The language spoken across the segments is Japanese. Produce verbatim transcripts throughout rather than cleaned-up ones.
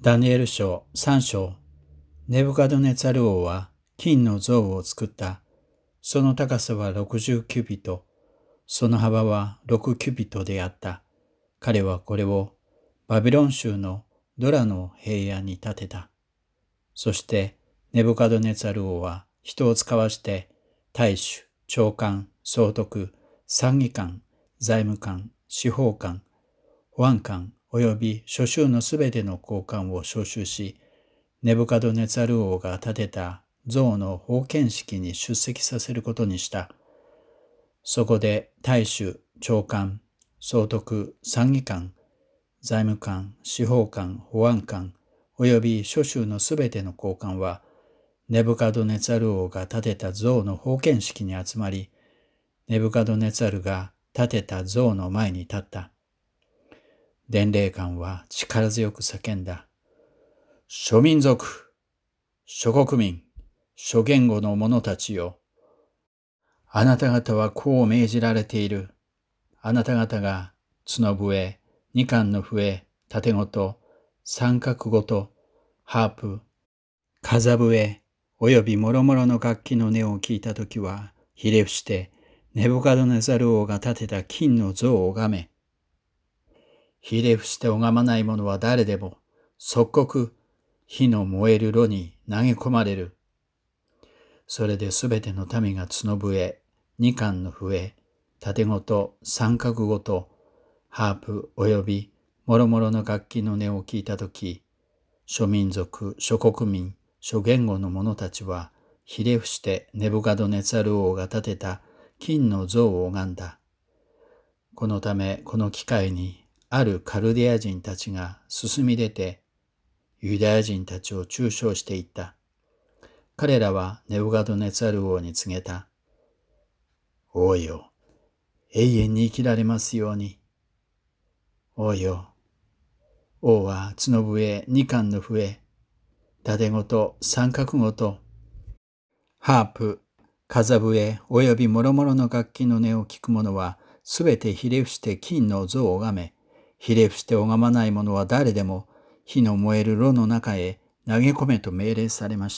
ダニエル書さん章。ネブカドネツァル王は金の像を作った。その高さはろくじゅうキュビト、その幅はろくキュビトであった。彼はこれをバビロン州のドラの平野に建てた。そしてネブカドネツァル王は人を使わして大主、長官、総督、参議官、財務官、司法官、保安官及び諸州のすべての高官を招集し、ネブカドネツァル王が建てた像の封建式に出席させることにした。そこで大主、長官、総督、参議官、財務官、司法官、保安官及び諸州のすべての高官は、ネブカドネツァル王が建てた像の封建式に集まり、ネブカドネツァルが建てた像の前に立った。伝令官は力強く叫んだ。諸民族、諸国民、諸言語の者たちよ。あなた方はこう命じられている。あなた方が角笛、二管の笛、盾琴、三角琴、ハープ、風笛、および諸々の楽器の音を聞いたときは、ひれ伏してネブカドネザル王が建てた金の像を拝め。ひれ伏して拝まない者は誰でも即刻火の燃える炉に投げ込まれる。それですべての民が角笛、二管の笛、盾琴、三角琴、ハープおよび諸々の楽器の音を聞いたとき、諸民族、諸国民、諸言語の者たちはひれ伏してネブカドネツァル王が建てた金の像を拝んだ。このためこの機会にあるカルデア人たちが進み出てユダヤ人たちを中傷していった。彼らはネブカドネツァル王に告げた。王よ、永遠に生きられますように。王よ、王は角笛、二管の笛、盾琴、三角琴、ハープ、風笛および諸々の楽器の音を聞く者はすべてひれ伏して金の像を拝め、ひれ伏して拝まない者は誰でも火の燃える炉の中へ投げ込めと命令されました。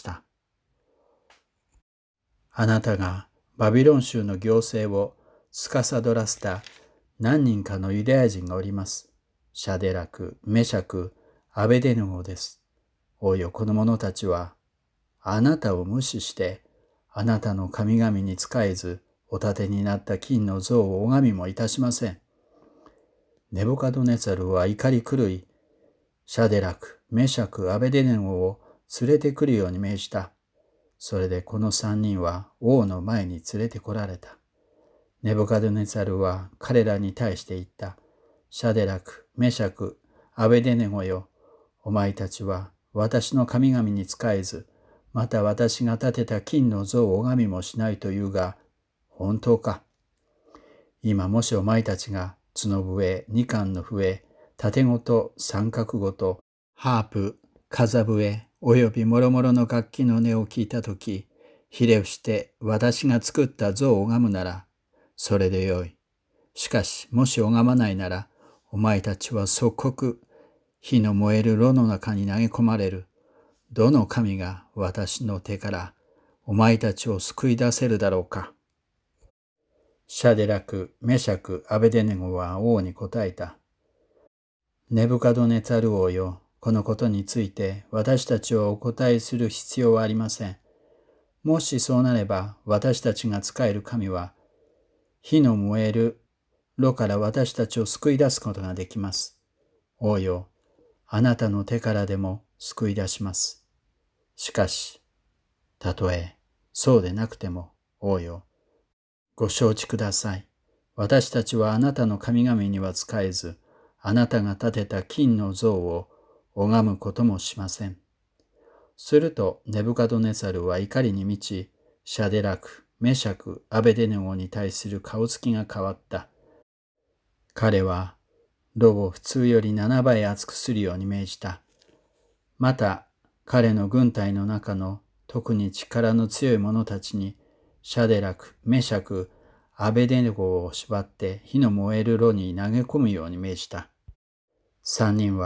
あなたがバビロン州の行政を司らせた何人かのユダヤ人がおります。シャデラク、メシャク、アベデヌゴです。およ、この者たちはあなたを無視してあなたの神々に仕えずお立てになった金の像を拝みもいたしません。ネブカドネツァルは怒り狂い、シャデラク、メシャク、アベデネゴを連れてくるように命じた。それでこの三人は王の前に連れてこられた。ネブカドネツァルは彼らに対して言った。シャデラク、メシャク、アベデネゴよ。お前たちは私の神々に仕えず、また私が建てた金の像を拝みもしないというが、本当か。今もしお前たちが角笛、二管の笛、盾琴、三角琴、ハープ、風笛、および諸々の楽器の音を聞いたとき、ひれ伏して私が作った像を拝むなら、それでよい。しかし、もし拝まないなら、お前たちは即刻、火の燃える炉の中に投げ込まれる。どの神が私の手からお前たちを救い出せるだろうか。シャデラク、メシャク、アベデネゴは王に答えた。ネブカドネツァル王よ、このことについて私たちはお答えする必要はありません。もしそうなれば私たちが仕える神は、火の燃える炉から私たちを救い出すことができます。王よ、あなたの手からでも救い出します。しかし、たとえそうでなくても、王よ、ご承知ください。私たちはあなたの神々には仕えず、あなたが建てた金の像を拝むこともしません。するとネブカドネツァルは怒りに満ち、シャデラク、メシャク、アベデネゴに対する顔つきが変わった。彼は炉を普通より七倍熱くするように命じた。また彼の軍隊の中の特に力の強い者たちに、シャデラク、メシャク、アベデネゴを縛って火の燃える炉に投げ込むように命じた。三人は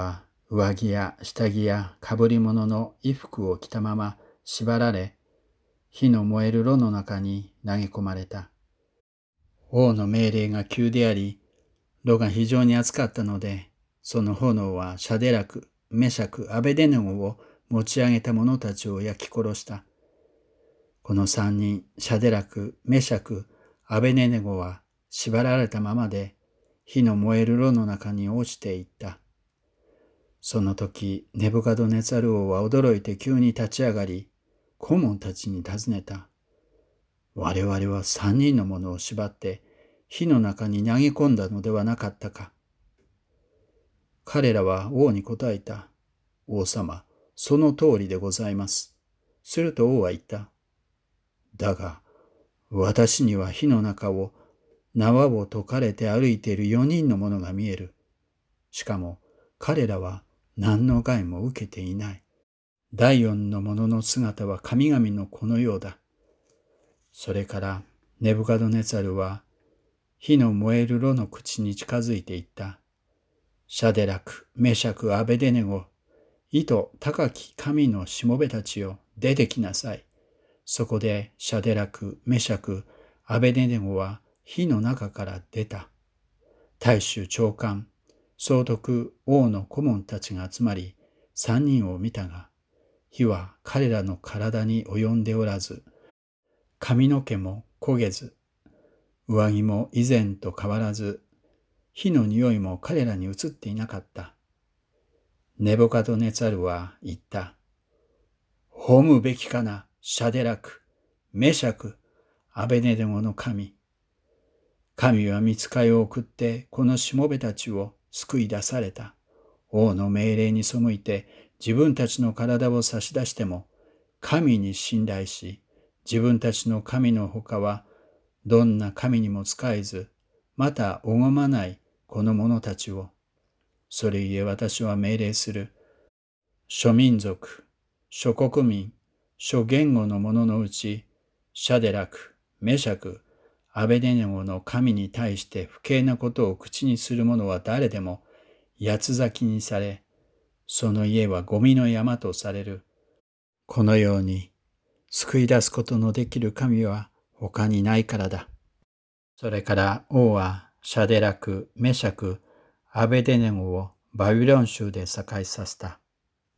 上着や下着やかぶり物の衣服を着たまま縛られ、火の燃える炉の中に投げ込まれた。王の命令が急であり、炉が非常に熱かったので、その炎はシャデラク、メシャク、アベデネゴを持ち上げた者たちを焼き殺した。この三人、シャデラク、メシャク、アベデネゴは縛られたままで、火の燃える炉の中に落ちていった。その時、ネブカドネツァル王は驚いて急に立ち上がり、顧問たちに尋ねた。我々は三人の者を縛って火の中に投げ込んだのではなかったか。彼らは王に答えた。王様、その通りでございます。すると王は言った。だが、私には火の中を縄を解かれて歩いている四人の者が見える。しかも彼らは何の害も受けていない。第四の者の姿は神々の子のようだ。それからネブカドネツァルは火の燃える炉の口に近づいていった。シャデラク、メシャク、アベデネゴ、意図高き神のしもべたちよ、出てきなさい。そこでシャデラク、メシャク、アベデネゴは火の中から出た。大衆長官、総督、王の顧問たちが集まり、三人を見たが、火は彼らの体に及んでおらず、髪の毛も焦げず、上着も以前と変わらず、火の匂いも彼らに移っていなかった。ネブカドネツァルは言った。褒むべきかな、シャデラク、メシャク、アベネデゴの神。神は御使いを送ってこのしもべたちを救い出された。王の命令に背いて自分たちの体を差し出しても、神に信頼し、自分たちの神のほかはどんな神にも仕えず、また拝まないこの者たちを。それゆえ私は命令する。諸民族、諸国民、諸言語の者のうち、シャデラク、メシャク、アベデネゴの神に対して不敬なことを口にする者は誰でも八つ裂きにされ、その家はゴミの山とされる。このように救い出すことのできる神は他にないからだ。それから王はシャデラク、メシャク、アベデネゴをバビロン州で栄えさせた。